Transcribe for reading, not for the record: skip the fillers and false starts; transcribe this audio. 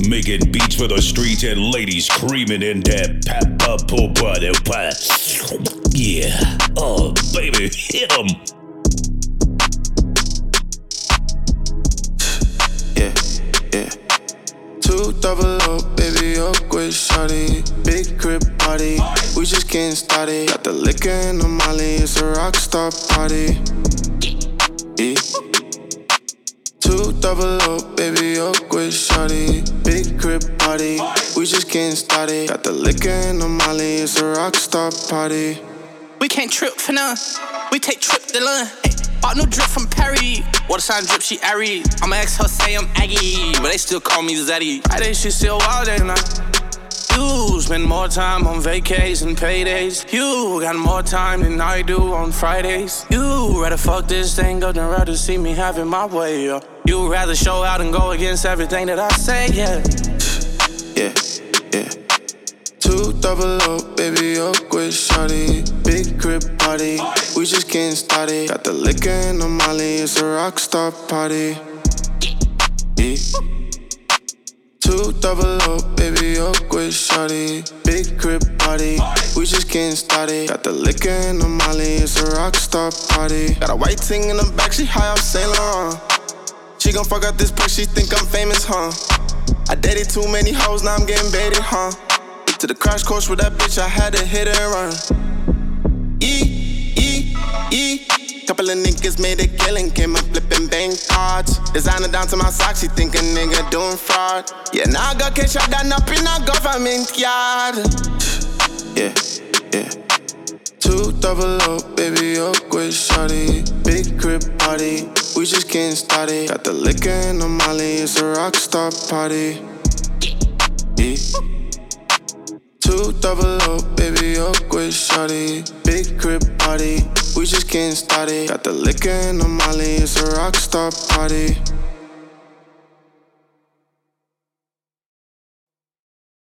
Making beats for the streets and ladies screaming in that pool party. Yeah, oh baby, hit 'em. Yeah. 200, baby, up with shawty. Big crib party, we just getting started. Got the liquor and the molly, it's a rock star party. Yeah. 200, baby, up with shawty. Big crib party, we just getting started. Got the liquor and the molly, it's a rock star party. We can't trip for none, we take trip to London. Bought new drip from Perry. Water sign drip, she Ari. I'ma ex her say I'm Aggie, but they still call me Zeddy. Friday, she still wild day night. You spend more time on vacays and paydays. You got more time than I do on Fridays. You rather fuck this thing up than rather see me having my way. You rather show out and go against everything that I say, yeah. Yeah. 200, baby, up with shawty. Big crib party, we just getting started. Got the liquor and the molly, it's a rock star party. Yeah. 200, baby, up with shawty. Big crib party, we just getting started. Got the liquor and the molly, it's a rock star party. Got a white ting in the back, she high off Saint Laurent. She gon' fuck up this place, she think I'm famous, huh? I dated too many hoes, now I'm getting baited, huh? To the crash course with that bitch, I had to hit and run. Couple of niggas made a killing, came up flipping bank cards. Designer down to my socks, she think a nigga doing fraud. Yeah, now I got cash, I done up in a government yard. Yeah. 200, baby, up with shawty. Big crib party, we just getting started. Got the liquor and the molly, it's a rock star party. Yeah. 200, baby, up with shawty. Big crib party, we just getting started. Got the liquor and the molly, it's a rock star party.